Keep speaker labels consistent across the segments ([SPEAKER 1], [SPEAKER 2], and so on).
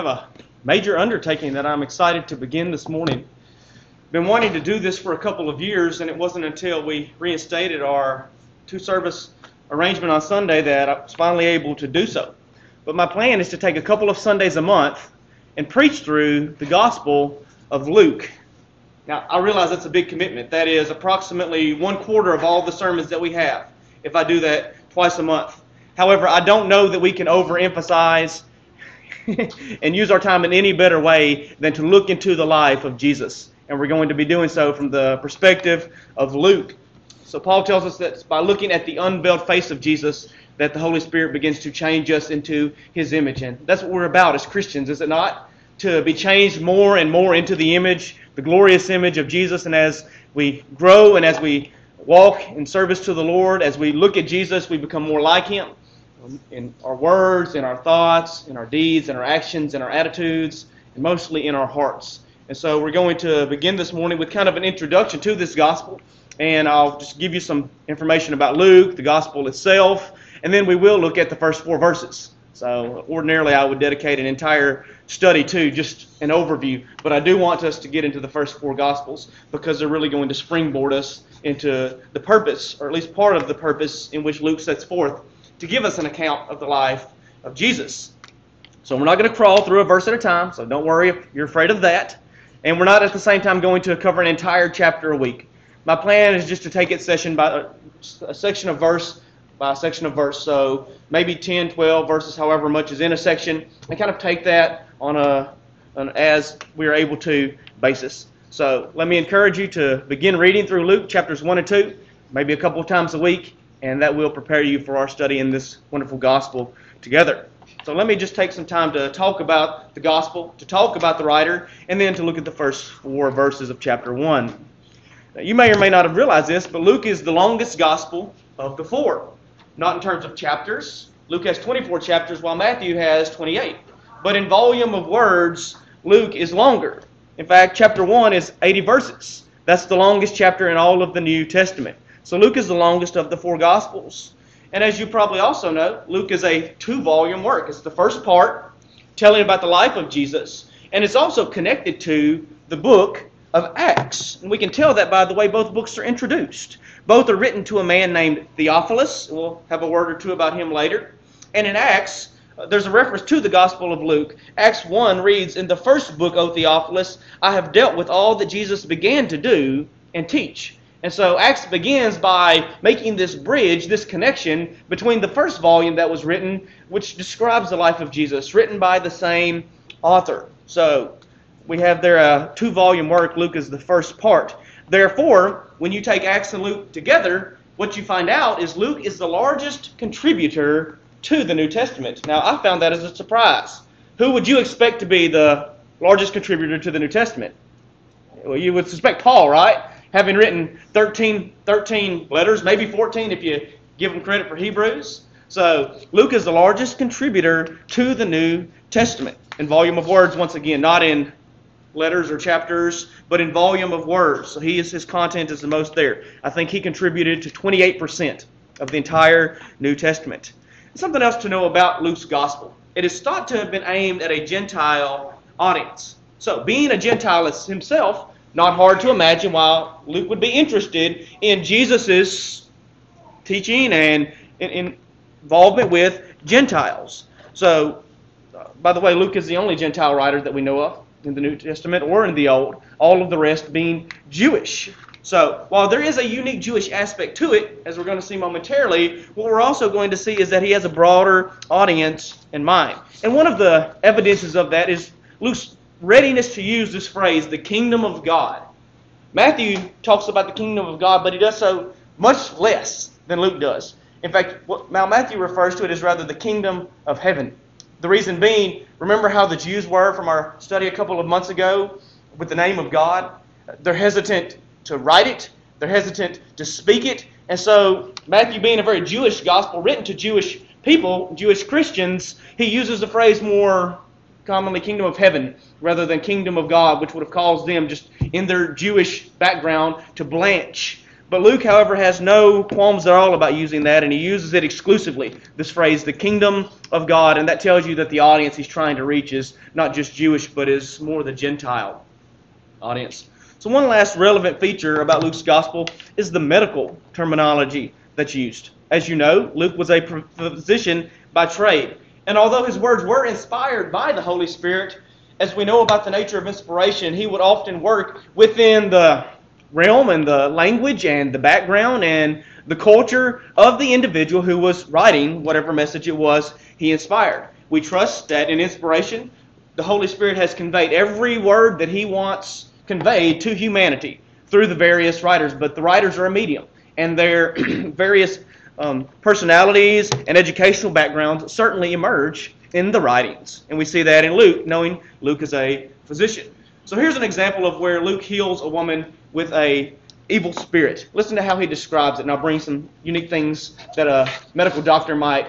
[SPEAKER 1] A major undertaking that I'm excited to begin this morning. Been wanting to do this for a couple of years, and it wasn't until we reinstated our two-service arrangement on Sunday that I was finally able to do so. But my plan is to take a couple of Sundays a month and preach through the Gospel of Luke. Now, I realize that's a big commitment. That is approximately 1/4 of all the sermons that we have, if I do that twice a month. However, I don't know that we can overemphasize and use our time in any better way than to look into the life of Jesus. And we're going to be doing so from the perspective of Luke. So Paul tells us that by looking at the unveiled face of Jesus, that the Holy Spirit begins to change us into His image. And that's what we're about as Christians, is it not? To be changed more and more into the image, the glorious image of Jesus. And as we grow and as we walk in service to the Lord, as we look at Jesus, we become more like Him. In our words, in our thoughts, in our deeds, in our actions, in our attitudes, and mostly in our hearts. And so we're going to begin this morning with kind of an introduction to this gospel. And I'll just give you some information about Luke, the gospel itself, and then we will look at the first 4 verses. So ordinarily I would dedicate an entire study to just an overview, but I do want us to get into the first 4 gospels because they're really going to springboard us into the purpose, or at least part of the purpose in which Luke sets forth, to give us an account of the life of Jesus. So we're not going to crawl through a verse at a time, so don't worry if you're afraid of that. And we're not at the same time going to cover an entire chapter a week. My plan is just to take it section by a section of verse by a section of verse, so maybe 10, 12 verses, however much is in a section, and kind of take that on an as we are able to basis. So let me encourage you to begin reading through Luke chapters 1 and 2, maybe a couple of times a week, and that will prepare you for our study in this wonderful gospel together. So let me just take some time to talk about the gospel, to talk about the writer, and then to look at the first 4 verses of chapter 1. Now, you may or may not have realized this, but Luke is the longest gospel of the 4. Not in terms of chapters. Luke has 24 chapters, while Matthew has 28. But in volume of words, Luke is longer. In fact, chapter 1 is 80 verses. That's the longest chapter in all of the New Testament. So Luke is the longest of the 4 Gospels. And as you probably also know, Luke is a 2-volume work. It's the first part, telling about the life of Jesus. And it's also connected to the book of Acts. And we can tell that by the way both books are introduced. Both are written to a man named Theophilus. We'll have a word or two about him later. And in Acts, there's a reference to the Gospel of Luke. Acts 1 reads, "In the first book, O Theophilus, I have dealt with all that Jesus began to do and teach." And so Acts begins by making this bridge, this connection between the first volume that was written, which describes the life of Jesus, written by the same author. So we have there a 2-volume work. Luke is the first part. Therefore, when you take Acts and Luke together, what you find out is Luke is the largest contributor to the New Testament. Now, I found that as a surprise. Who would you expect to be the largest contributor to the New Testament? Well, you would suspect Paul, right? Having written 13 letters, maybe 14 if you give him credit for Hebrews. So Luke is the largest contributor to the New Testament. In volume of words, once again, not in letters or chapters, but in volume of words. So his content is the most there. I think he contributed to 28% of the entire New Testament. Something else to know about Luke's gospel. It is thought to have been aimed at a Gentile audience. So being a Gentile himself, not hard to imagine why Luke would be interested in Jesus' teaching and involvement with Gentiles. So, by the way, Luke is the only Gentile writer that we know of in the New Testament or in the Old, all of the rest being Jewish. So, while there is a unique Jewish aspect to it, as we're going to see momentarily, what we're also going to see is that he has a broader audience in mind. And one of the evidences of that is Luke's readiness to use this phrase, the kingdom of God. Matthew talks about the kingdom of God, but he does so much less than Luke does. In fact, now Matthew refers to it as rather the kingdom of heaven. The reason being, remember how the Jews were from our study a couple of months ago with the name of God? They're hesitant to write it. They're hesitant to speak it. And so Matthew, being a very Jewish gospel written to Jewish people, Jewish Christians, he uses the phrase more commonly kingdom of heaven rather than kingdom of God, which would have caused them just in their Jewish background to blanch. But Luke, however, has no qualms at all about using that, and he uses it exclusively, this phrase, the kingdom of God, and that tells you that the audience he's trying to reach is not just Jewish, but is more the Gentile audience. So one last relevant feature about Luke's gospel is the medical terminology that's used. As you know, Luke was a physician by trade, and although his words were inspired by the Holy Spirit, as we know about the nature of inspiration, he would often work within the realm and the language and the background and the culture of the individual who was writing whatever message it was he inspired. We trust that in inspiration, the Holy Spirit has conveyed every word that he wants conveyed to humanity through the various writers, but the writers are a medium, and their various personalities and educational backgrounds certainly emerge in the writings, and we see that in Luke, knowing Luke is a physician. So here's an example of where Luke heals a woman with a evil spirit. Listen to how he describes it, and I'll bring some unique things that a medical doctor might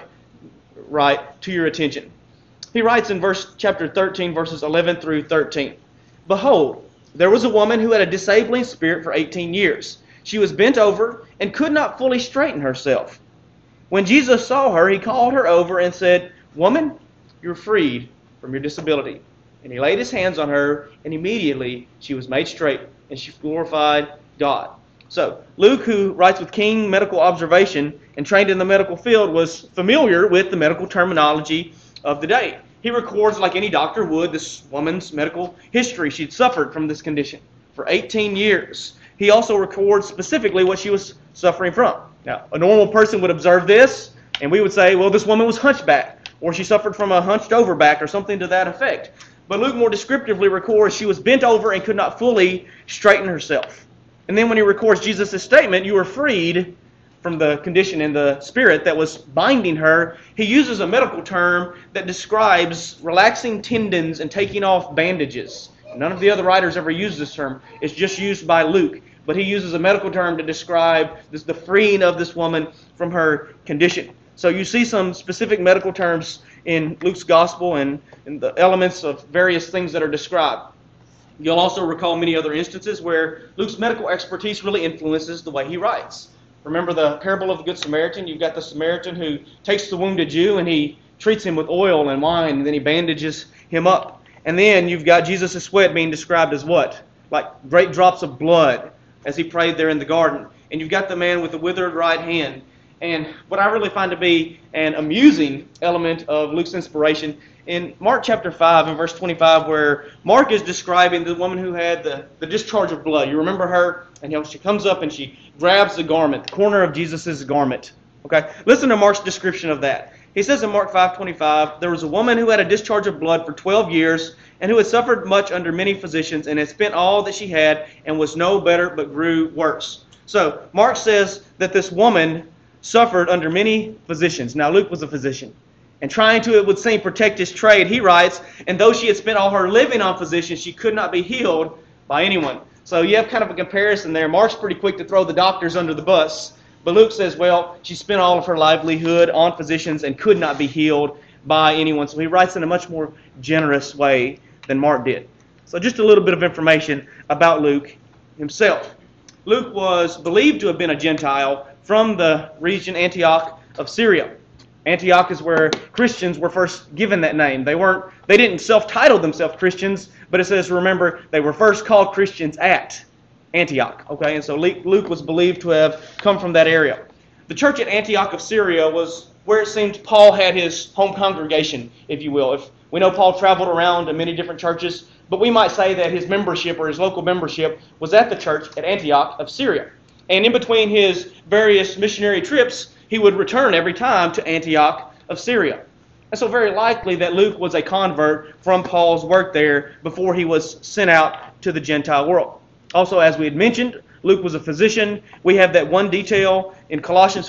[SPEAKER 1] write to your attention. He writes in chapter 13, verses 11 through 13, "Behold, there was a woman who had a disabling spirit for 18 years. She was bent over and could not fully straighten herself. When Jesus saw her, he called her over and said, 'Woman, you're freed from your disability.' And he laid his hands on her, and immediately she was made straight, and she glorified God." So, Luke, who writes with keen medical observation and trained in the medical field, was familiar with the medical terminology of the day. He records, like any doctor would, this woman's medical history. She'd suffered from this condition for 18 years. He also records specifically what she was suffering from. Now, a normal person would observe this, and we would say, well, this woman was hunchback, or she suffered from a hunched over back, or something to that effect. But Luke more descriptively records she was bent over and could not fully straighten herself. And then when he records Jesus' statement, "You were freed from the condition in the spirit that was binding her," he uses a medical term that describes relaxing tendons and taking off bandages. None of the other writers ever use this term. It's just used by Luke. But he uses a medical term to describe the freeing of this woman from her condition. So you see some specific medical terms in Luke's gospel and the elements of various things that are described. You'll also recall many other instances where Luke's medical expertise really influences the way he writes. Remember the parable of the Good Samaritan? You've got the Samaritan who takes the wounded Jew and he treats him with oil and wine, and then he bandages him up. And then you've got Jesus' sweat being described as what? Like great drops of blood as he prayed there in the garden. And you've got the man with the withered right hand. And what I really find to be an amusing element of Luke's inspiration, in Mark chapter 5 and verse 25, where Mark is describing the woman who had the discharge of blood. You remember her? And she comes up and she grabs the garment, the corner of Jesus' garment. Okay, listen to Mark's description of that. He says in Mark 5:25, "There was a woman who had a discharge of blood for 12 years, and who had suffered much under many physicians, and had spent all that she had, and was no better, but grew worse." So, Mark says that this woman suffered under many physicians. Now, Luke was a physician. And trying to, it would seem, protect his trade, he writes, "And though she had spent all her living on physicians, she could not be healed by anyone." So you have kind of a comparison there. Mark's pretty quick to throw the doctors under the bus. But Luke says, well, she spent all of her livelihood on physicians and could not be healed by anyone. So he writes in a much more generous way than Mark did. So just a little bit of information about Luke himself. Luke was believed to have been a Gentile from the region Antioch of Syria. Antioch is where Christians were first given that name. They didn't self-title themselves Christians, but it says, remember, they were first called Christians at Antioch. Okay, and so Luke was believed to have come from that area. The church at Antioch of Syria was where it seems Paul had his home congregation, if you will. If we know Paul traveled around to many different churches, but we might say that his membership or his local membership was at the church at Antioch of Syria. And in between his various missionary trips, he would return every time to Antioch of Syria. And so very likely that Luke was a convert from Paul's work there before he was sent out to the Gentile world. Also, as we had mentioned, Luke was a physician. We have that one detail in Colossians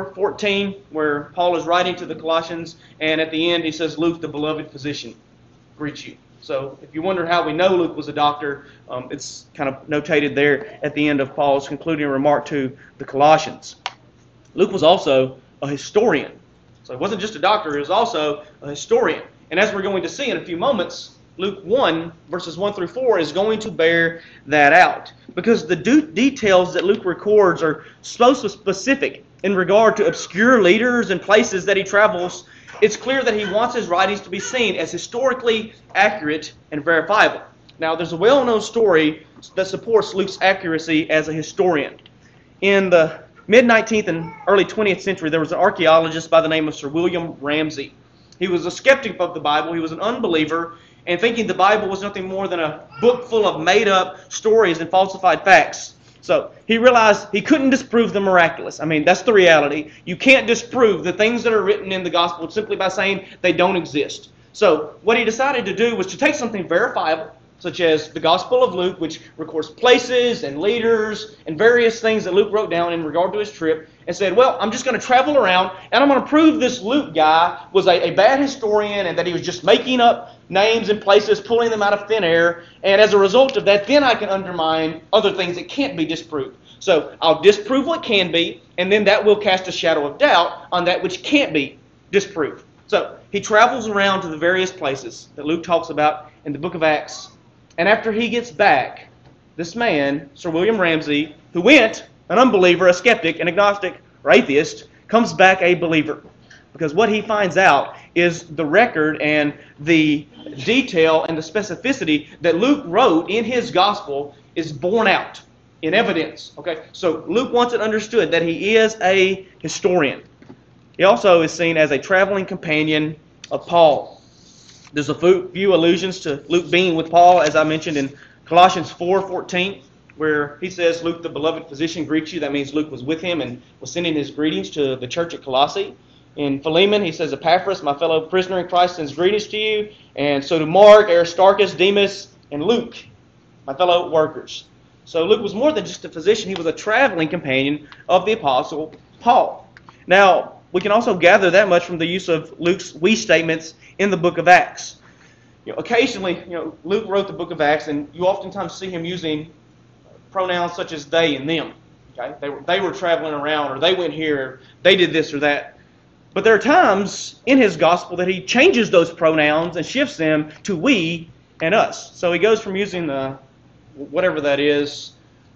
[SPEAKER 1] 4:14 where Paul is writing to the Colossians, and at the end he says, "Luke, the beloved physician, greets you." So if you wonder how we know Luke was a doctor, it's kind of notated there at the end of Paul's concluding remark to the Colossians. Luke was also a historian. So he wasn't just a doctor, he was also a historian. And as we're going to see in a few moments, Luke 1, verses 1 through 4, is going to bear that out. Because the details that Luke records are so specific in regard to obscure leaders and places that he travels. It's clear that he wants his writings to be seen as historically accurate and verifiable. Now, there's a well-known story that supports Luke's accuracy as a historian. In the mid-19th and early 20th century, there was an archaeologist by the name of Sir William Ramsay. He was a skeptic of the Bible. He was an unbeliever, and thinking the Bible was nothing more than a book full of made-up stories and falsified facts. So he realized he couldn't disprove the miraculous. I mean, that's the reality. You can't disprove the things that are written in the gospel simply by saying they don't exist. So what he decided to do was to take something verifiable, such as the Gospel of Luke, which records places and leaders and various things that Luke wrote down in regard to his trip, and said, well, I'm just going to travel around, and I'm going to prove this Luke guy was a bad historian and that he was just making up names and places, pulling them out of thin air, and as a result of that, then I can undermine other things that can't be disproved. So I'll disprove what can be, and then that will cast a shadow of doubt on that which can't be disproved. So he travels around to the various places that Luke talks about in the book of Acts. And after he gets back, this man, Sir William Ramsay, who went an unbeliever, a skeptic, an agnostic, or atheist, comes back a believer. Because what he finds out is the record and the detail and the specificity that Luke wrote in his gospel is borne out in evidence. Okay, so Luke wants it understood that he is a historian. He also is seen as a traveling companion of Paul. There's a few allusions to Luke being with Paul, as I mentioned in Colossians 4:14, where he says, Luke, the beloved physician, greets you. That means Luke was with him and was sending his greetings to the church at Colossae. In Philemon, he says, Epaphras, my fellow prisoner in Christ, sends greetings to you. And so do Mark, Aristarchus, Demas, and Luke, my fellow workers. So Luke was more than just a physician. He was a traveling companion of the Apostle Paul. Now, we can also gather that much from the use of Luke's we statements in the book of Acts. Occasionally, Luke wrote the book of Acts, and you oftentimes see him using pronouns such as they and them. Okay? They were traveling around, or they went here, or they did this or that. But there are times in his gospel that he changes those pronouns and shifts them to we and us. So he goes from using the whatever that is,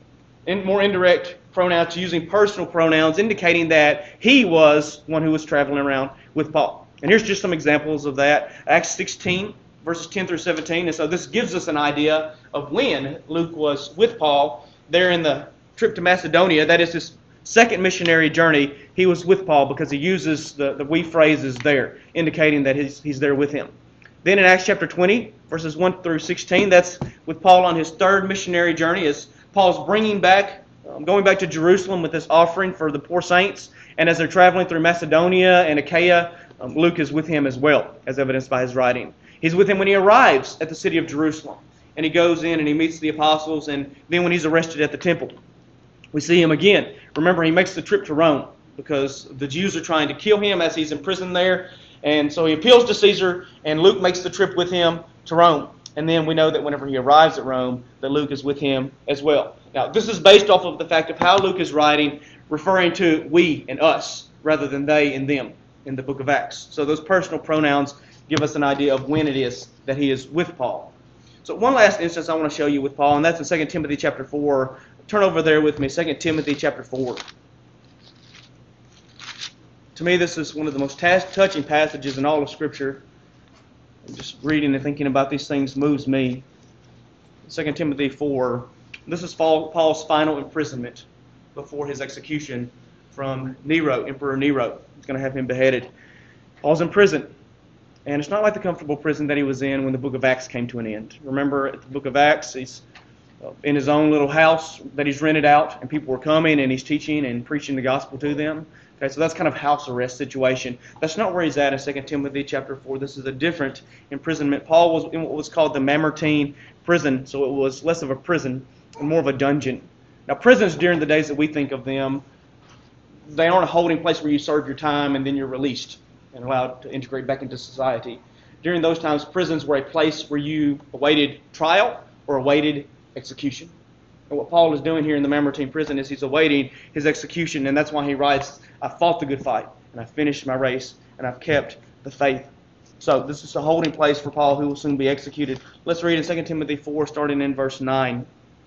[SPEAKER 1] more indirect pronouns, to using personal pronouns, indicating that he was one who was traveling around with Paul. And here's just some examples of that. Acts 16, verses 10 through 17. And so this gives us an idea of when Luke was with Paul there in the trip to Macedonia. That is his second missionary journey. He was with Paul because he uses the we phrases there, indicating that he's there with him. Then in Acts chapter 20, verses 1 through 16, that's with Paul on his third missionary journey, as Paul's going back to Jerusalem with this offering for the poor saints. And as they're traveling through Macedonia and Achaia, Luke is with him as well, as evidenced by his writing. He's with him when he arrives at the city of Jerusalem. And he goes in and he meets the apostles, and then when he's arrested at the temple, we see him again. Remember, he makes the trip to Rome because the Jews are trying to kill him as he's in prison there. And so he appeals to Caesar, and Luke makes the trip with him to Rome. And then we know that whenever he arrives at Rome, that Luke is with him as well. Now, this is based off of the fact of how Luke is writing, referring to we and us rather than they and them in the book of Acts. So those personal pronouns give us an idea of when it is that he is with Paul. So one last instance I want to show you with Paul, and that's in 2 Timothy chapter 4. Turn over there with me, 2 Timothy chapter 4. To me, this is one of the most touching passages in all of Scripture. Just reading and thinking about these things moves me. 2 Timothy 4. This is Paul's final imprisonment before his execution from Nero, Emperor Nero. He's going to have him beheaded. Paul's in prison. And it's not like the comfortable prison that he was in when the book of Acts came to an end. Remember, at the book of Acts, he's in his own little house that he's rented out, and people were coming, and he's teaching and preaching the gospel to them. Okay, so that's kind of house arrest situation. That's not where he's at in 2 Timothy chapter 4. This is a different imprisonment. Paul was in what was called the Mamertine prison, so it was less of a prison and more of a dungeon. Now, prisons during the days that we think of them, they aren't a holding place where you serve your time and then you're released and allowed to integrate back into society. During those times, prisons were a place where you awaited trial or awaited execution. And what Paul is doing here in the Mamertine prison is he's awaiting his execution, and that's why he writes, I fought the good fight, and I finished my race, and I've kept the faith. So this is a holding place for Paul, who will soon be executed. Let's read in 2 Timothy 4, starting in verse 9.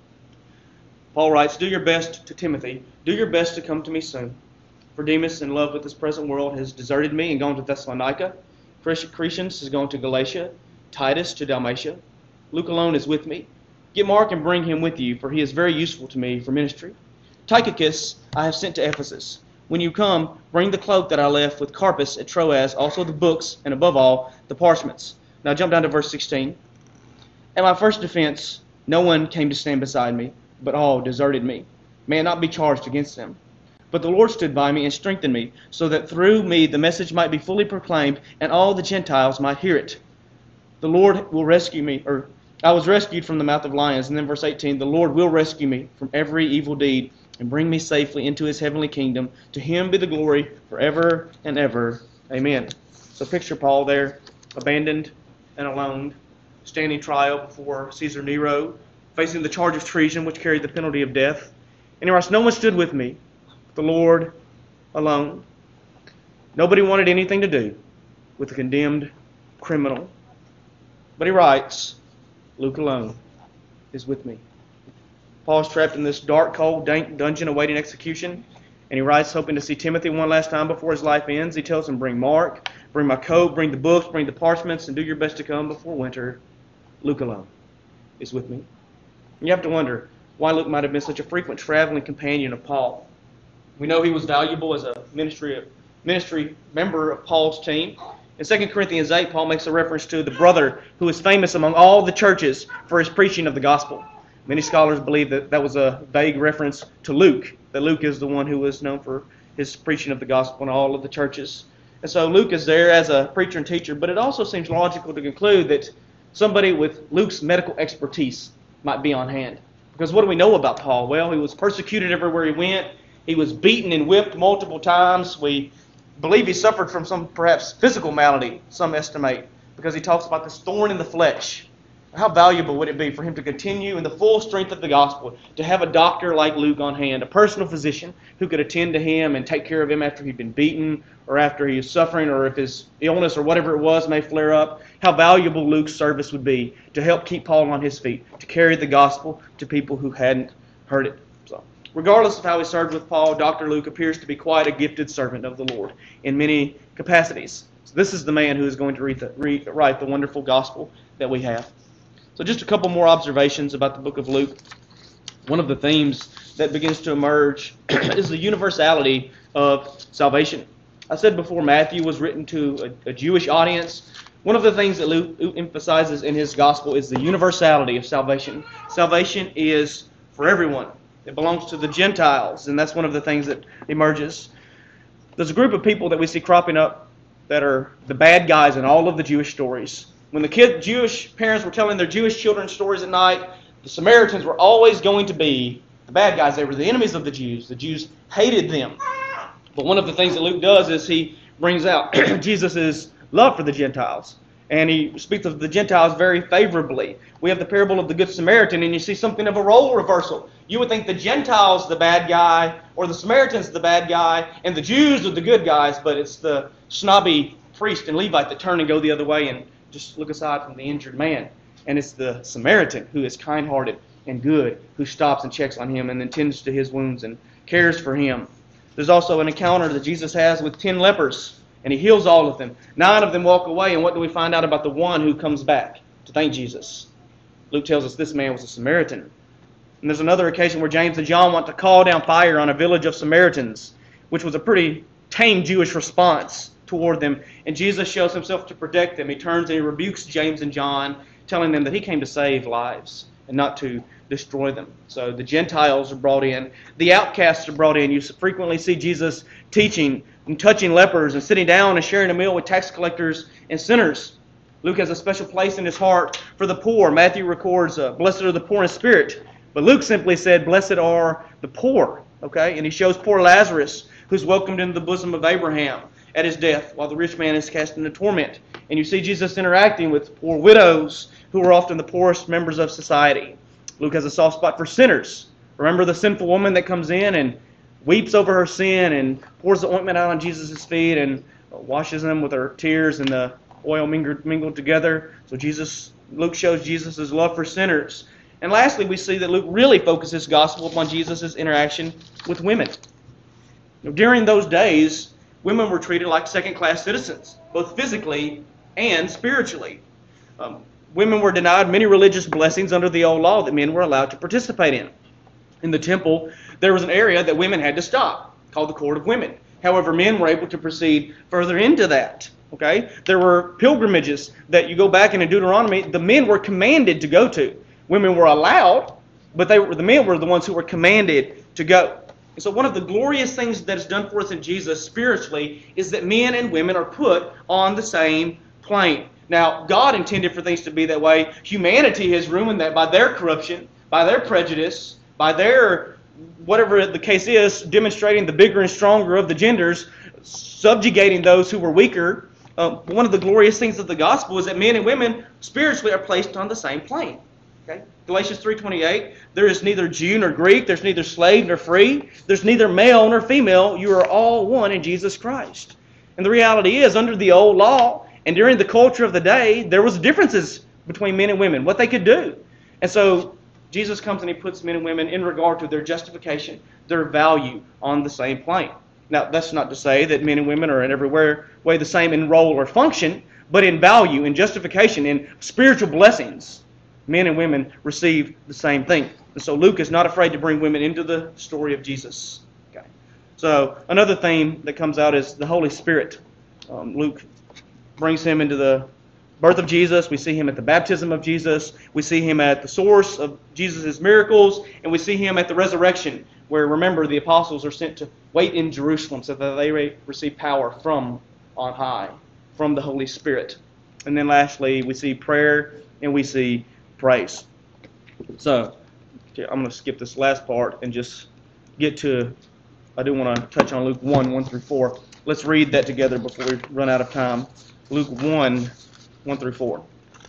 [SPEAKER 1] Paul writes, "Do your best to Timothy. Do your best to come to me soon. For Demas, in love with this present world, has deserted me and gone to Thessalonica. Crescens has gone to Galatia. Titus to Dalmatia. Luke alone is with me. Get Mark and bring him with you, for he is very useful to me for ministry. Tychicus I have sent to Ephesus. When you come, bring the cloak that I left with Carpus at Troas, also the books, and above all, the parchments." Now jump down to verse 16. "At my first defense, no one came to stand beside me, but all deserted me. May it not be charged against them. But the Lord stood by me and strengthened me, so that through me the message might be fully proclaimed, and all the Gentiles might hear it. The Lord will rescue me," or "I was rescued from the mouth of lions." And then verse 18, "The Lord will rescue me from every evil deed and bring me safely into his heavenly kingdom. To him be the glory forever and ever. Amen." So picture Paul there, abandoned and alone, standing trial before Caesar Nero, facing the charge of treason, which carried the penalty of death. And he writes, "No one stood with me, but the Lord alone." Nobody wanted anything to do with the condemned criminal. But he writes, "Luke alone is with me." Paul's trapped in this dark, cold, dank dungeon awaiting execution, and he writes hoping to see Timothy one last time before his life ends. He tells him, "Bring Mark, bring my coat, bring the books, bring the parchments, and do your best to come before winter. Luke alone is with me." And you have to wonder why Luke might have been such a frequent traveling companion of Paul. We know he was valuable as a ministry member of Paul's team. In 2 Corinthians 8, Paul makes a reference to the brother who is famous among all the churches for his preaching of the gospel. Many scholars believe that that was a vague reference to Luke, that Luke is the one who was known for his preaching of the gospel in all of the churches. And so Luke is there as a preacher and teacher, but it also seems logical to conclude that somebody with Luke's medical expertise might be on hand. Because what do we know about Paul? Well, he was persecuted everywhere he went. He was beaten and whipped multiple times. We believe he suffered from some perhaps physical malady, some estimate, because he talks about this thorn in the flesh. How valuable would it be for him to continue in the full strength of the gospel, to have a doctor like Luke on hand, a personal physician who could attend to him and take care of him after he'd been beaten or after he was suffering, or if his illness or whatever it was may flare up. How valuable Luke's service would be to help keep Paul on his feet, to carry the gospel to people who hadn't heard it. So, regardless of how he served with Paul, Dr. Luke appears to be quite a gifted servant of the Lord in many capacities. So this is the man who is going to write the wonderful gospel that we have. So just a couple more observations about the book of Luke. One of the themes that begins to emerge is the universality of salvation. I said before, Matthew was written to a Jewish audience. One of the things that Luke emphasizes in his gospel is the universality of salvation. Salvation is for everyone. It belongs to the Gentiles, and that's one of the things that emerges. There's a group of people that we see cropping up that are the bad guys in all of the Jewish stories. When the Jewish parents were telling their Jewish children stories at night, the Samaritans were always going to be the bad guys. They were the enemies of the Jews. The Jews hated them. But one of the things that Luke does is he brings out Jesus' love for the Gentiles. And he speaks of the Gentiles very favorably. We have the parable of the Good Samaritan, and you see something of a role reversal. You would think the Gentiles the bad guy, or the Samaritans the bad guy, and the Jews are the good guys, but it's the snobby priest and Levite that turn and go the other way and just look aside from the injured man. And it's the Samaritan who is kind-hearted and good, who stops and checks on him and then tends to his wounds and cares for him. There's also an encounter that Jesus has with 10 lepers, and he heals all of them. 9 of them walk away, and what do we find out about the one who comes back to thank Jesus? Luke tells us this man was a Samaritan. And there's another occasion where James and John want to call down fire on a village of Samaritans, which was a pretty tame Jewish response toward them. And Jesus shows himself to protect them. He turns and he rebukes James and John, telling them that he came to save lives and not to destroy them. So the Gentiles are brought in. The outcasts are brought in. You frequently see Jesus teaching and touching lepers and sitting down and sharing a meal with tax collectors and sinners. Luke has a special place in his heart for the poor. Matthew records, blessed are the poor in spirit. But Luke simply said, blessed are the poor. Okay? And he shows poor Lazarus, who's welcomed into the bosom of Abraham at his death, while the rich man is cast into torment. And you see Jesus interacting with poor widows, who are often the poorest members of society. Luke has a soft spot for sinners. Remember the sinful woman that comes in and weeps over her sin and pours the ointment out on Jesus' feet and washes them with her tears in the oil mingled together. So Luke shows Jesus' love for sinners. And lastly, we see that Luke really focuses his gospel upon Jesus' interaction with women. During those days, women were treated like second-class citizens, both physically and spiritually. Women were denied many religious blessings under the old law that men were allowed to participate in. In the temple, there was an area that women had to stop, called the Court of Women. However, men were able to proceed further into that. Okay, there were pilgrimages that you go back in Deuteronomy, the men were commanded to go to. Women were allowed, but the men were the ones who were commanded to go. And so one of the glorious things that is done for us in Jesus spiritually is that men and women are put on the same plane. Now, God intended for things to be that way. Humanity has ruined that by their corruption, by their prejudice, by their, whatever the case is, demonstrating the bigger and stronger of the genders, subjugating those who were weaker. One of the glorious things of the gospel is that men and women spiritually are placed on the same plane. Okay? Galatians 3:28, there is neither Jew nor Greek, there's neither slave nor free, there's neither male nor female, you are all one in Jesus Christ. And the reality is, under the old law and during the culture of the day, there was differences between men and women, what they could do. And so Jesus comes and he puts men and women in regard to their justification, their value on the same plane. Now, that's not to say that men and women are in every way the same in role or function, but in value, in justification, in spiritual blessings, men and women receive the same thing. And so Luke is not afraid to bring women into the story of Jesus. Okay. So another theme that comes out is the Holy Spirit. Luke brings him into the birth of Jesus. We see him at the baptism of Jesus. We see him at the source of Jesus' miracles. And we see him at the resurrection, where, remember, the apostles are sent to wait in Jerusalem so that they may receive power from on high, from the Holy Spirit. And then lastly, we see prayer and we see praise. So, okay, I'm going to skip this last part and just get to, I do want to touch on Luke 1 through 4. Let's read that together before we run out of time. Luke 1 through 4.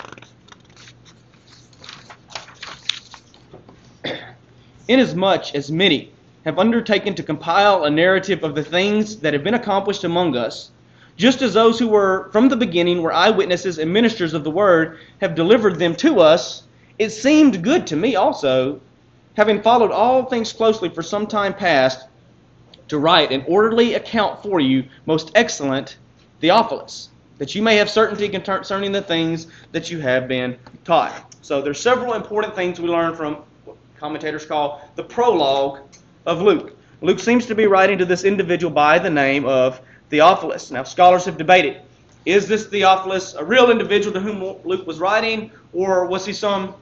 [SPEAKER 1] Inasmuch as many have undertaken to compile a narrative of the things that have been accomplished among us, just as those who were from the beginning were eyewitnesses and ministers of the word have delivered them to us, it seemed good to me also, having followed all things closely for some time past, to write an orderly account for you, most excellent Theophilus, that you may have certainty concerning the things that you have been taught. So there's several important things we learn from what commentators call the prologue of Luke. Luke seems to be writing to this individual by the name of Theophilus. Now, scholars have debated, is this Theophilus a real individual to whom Luke was writing, or was he some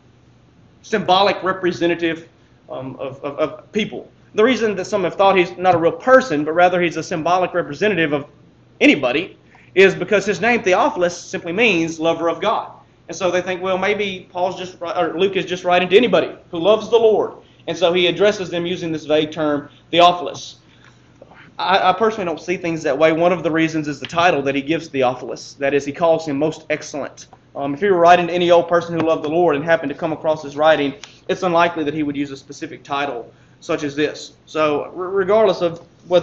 [SPEAKER 1] symbolic representative of people? The reason that some have thought he's not a real person, but rather he's a symbolic representative of anybody, is because his name Theophilus simply means lover of God. And so they think, well, maybe Luke is just writing to anybody who loves the Lord. And so he addresses them using this vague term, Theophilus. I personally don't see things that way. One of the reasons is the title that he gives Theophilus. That is, he calls him most excellent. If he were writing to any old person who loved the Lord and happened to come across his writing, it's unlikely that he would use a specific title such as this. So regardless of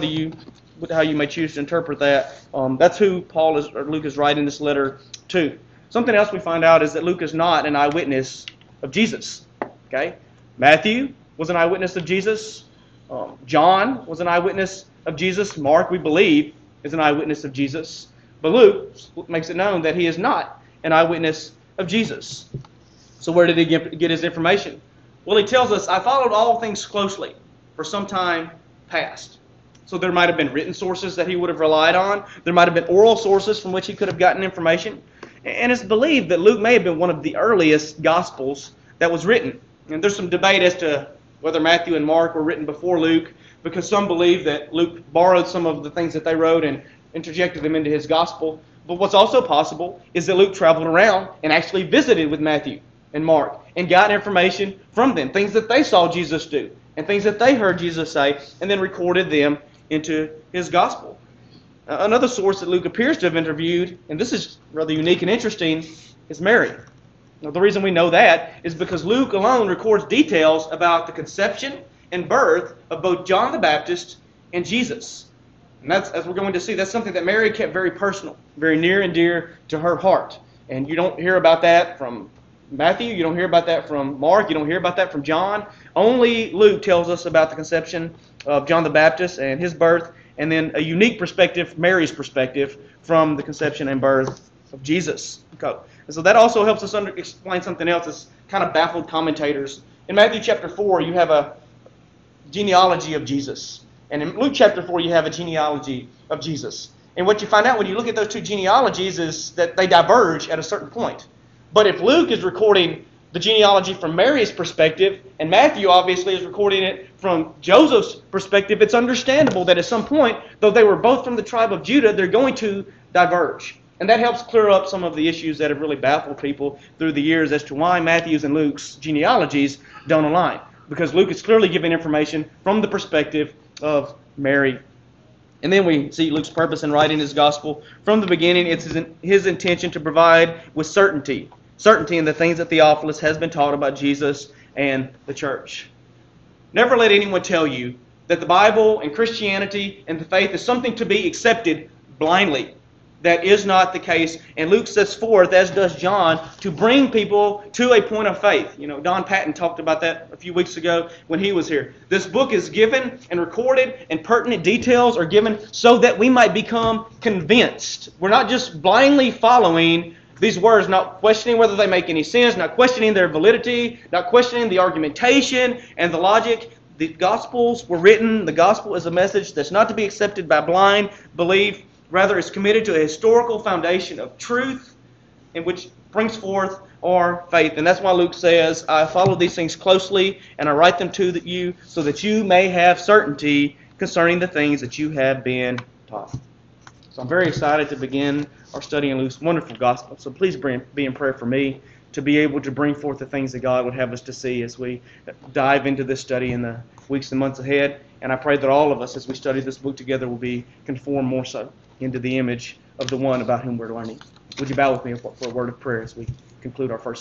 [SPEAKER 1] how you may choose to interpret that, that's who Luke is writing this letter to. Something else we find out is that Luke is not an eyewitness of Jesus. Okay, Matthew was an eyewitness of Jesus. John was an eyewitness of Jesus. Mark, we believe, is an eyewitness of Jesus. But Luke makes it known that he is not an eyewitness of Jesus. So where did he get his information? Well, he tells us, I followed all things closely for some time past. So there might have been written sources that he would have relied on. There might have been oral sources from which he could have gotten information. And it's believed that Luke may have been one of the earliest Gospels that was written. And there's some debate as to whether Matthew and Mark were written before Luke, because some believe that Luke borrowed some of the things that they wrote and interjected them into his Gospel. But what's also possible is that Luke traveled around and actually visited with Matthew and Mark and got information from them, things that they saw Jesus do and things that they heard Jesus say, and then recorded them into his Gospel. Another source that Luke appears to have interviewed, and this is rather unique and interesting, is Mary. Now, the reason we know that is because Luke alone records details about the conception and birth of both John the Baptist and Jesus. And that's, as we're going to see, that's something that Mary kept very personal, very near and dear to her heart. And you don't hear about that from Matthew, you don't hear about that from Mark, you don't hear about that from John. Only Luke tells us about the conception of John the Baptist and his birth, and then a unique perspective, Mary's perspective, from the conception and birth of Jesus. Okay. And so that also helps us explain something else that's kind of baffled commentators. In Matthew chapter 4, you have a genealogy of Jesus. And in Luke chapter 4, you have a genealogy of Jesus. And what you find out when you look at those two genealogies is that they diverge at a certain point. But if Luke is recording the genealogy from Mary's perspective, and Matthew obviously is recording it from Joseph's perspective, it's understandable that at some point, though they were both from the tribe of Judah, they're going to diverge. And that helps clear up some of the issues that have really baffled people through the years as to why Matthew's and Luke's genealogies don't align. Because Luke is clearly giving information from the perspective of Mary. And then we see Luke's purpose in writing his gospel. From the beginning, it's his intention to provide with certainty in the things that Theophilus has been taught about Jesus and the church. Never let anyone tell you that the Bible and Christianity and the faith is something to be accepted blindly. That is not the case. And Luke sets forth, as does John, to bring people to a point of faith. You know, Don Patton talked about that a few weeks ago when he was here. This book is given and recorded, and pertinent details are given so that we might become convinced. We're not just blindly following these words, not questioning whether they make any sense, not questioning their validity, not questioning the argumentation and the logic. The Gospels were written. The Gospel is a message that's not to be accepted by blind belief. Rather, it's committed to a historical foundation of truth in which brings forth our faith. And that's why Luke says, I follow these things closely, and I write them to you so that you may have certainty concerning the things that you have been taught. So I'm very excited to begin our study in Luke's wonderful gospel. So please be in prayer for me to be able to bring forth the things that God would have us to see as we dive into this study in the weeks and months ahead. And I pray that all of us, as we study this book together, will be conformed more so into the image of the one about whom we're learning. Would you bow with me for a word of prayer as we conclude our first